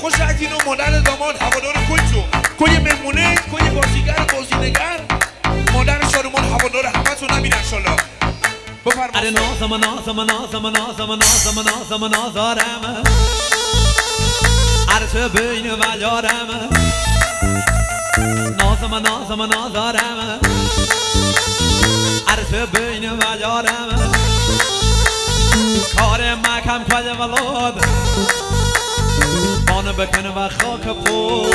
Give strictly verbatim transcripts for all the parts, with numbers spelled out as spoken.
خوش عدین و مادر داماد هوادار کلتون کوی مهمونه کوی بازیگر بازینگر مادر شارومان هوادار همه تون نبین انشالله بفرمایید. اره نازم نازم نازم نازم نازم نازم نازارم اره تو بین و یارم نازم نازم نازارم اره تو بین و یارم کار مکم کل ولاد بانو بکنه و خاک پو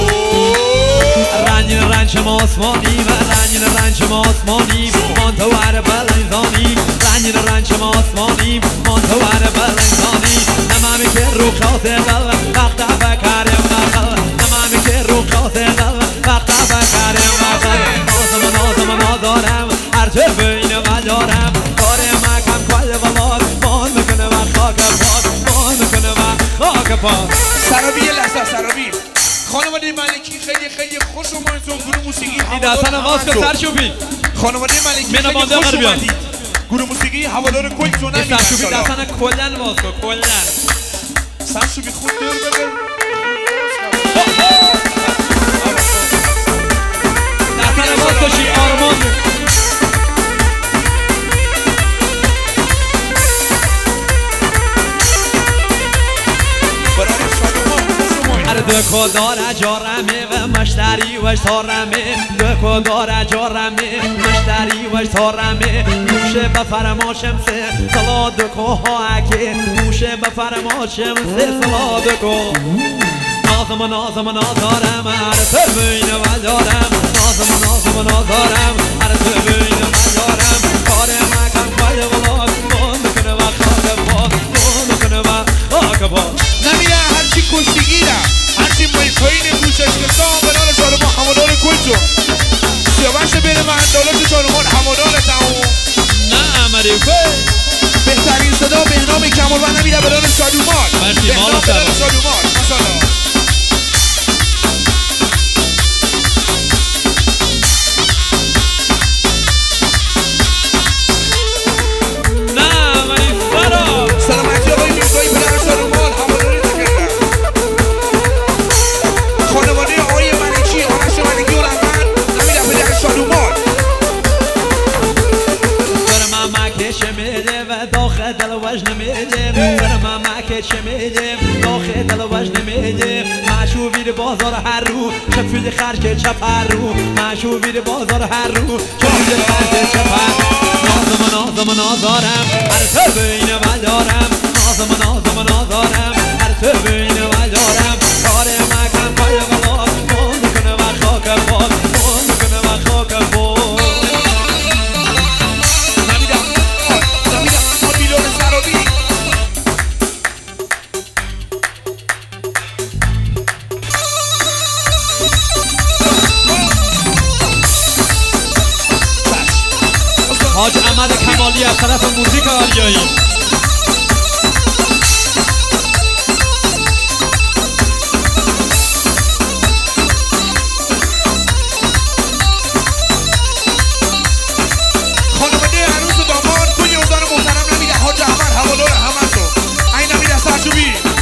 رنجین رنج آسمانی و رنجین رنج آسمانی من تو ور بلنزانی رنجین رنج آسمانی من تو ور بلنزانی نمامی که رو خاطر دل وقت بکرم بخل نمامی که رو خاطر دل وقت بکرم بخل نازم نازم نازارم هر چه بین و دارم کار مکم کل ولاد من میکنه و خاک پاس من میکنه و خاک پاس. سرابی یه لحظه سرابی خانواده ملکی خیلی خیلی خوش اومدید. گروه موسیقی دستان واس که سرشوبی خانواده ملکی خیلی خوش اومدید. گروه موسیقی هوادار کلتون نمیدن سرشوبی دستان کلن واس که کلن سرشوبی خود دور بگل دستان واس کشی آرمان دکو داره جارمه و مشتری وش تارمه دکو داره جارمه مشتری وش تارمه موشه بفرماشم سه سلا دکو ها اکه موشه بفرماشم سه سلا دکو نازم نازم نازارم عرصه بین و دارم نازم نازم نازارم عرصه بین و دارم کار مکم کل ولاد من میکنه و خاک پاس من میکنه و خاک پاس نمیره هرچی کشتگی رم هرچی مایفاین گوشش کردم بنار شارومان هوادار کلتون سیاوش بره من دولت شارومان هوادار تموم نه مریفه بهترین صدا بهنام کمربند نمیره بنار شارومان بهنام بنار شارومان مثلا سلامتی آقای میرزایی پدر شارومان هواداری نکردن خانواده آقای ملکی آرش ملکی و رحمن نمیره پدر شارومان سر من مکش میده و داخل دل وجن میده سر من مکش میده داخل دل وجن میده مشویر بازار هر رو چپیل خرج که چپ هر رو مشویر بازار هر رو چپیل خرج چپ هر نازم نازم نازارم هر تو بین و دارم نازم نازم نازارم هر تو بین و دارم کار مکم پای غلاد من میکنه و خاک پاس من میکنه و خاک پاس نمیدم نمیدم اما میلون سرابی حاج احمد کمالی از طرف موزیک آریایی خانواده عروس و داماد کوی اوزار محترم نمیده حاج احمد هوادار همه تو این نمیده سرشوبی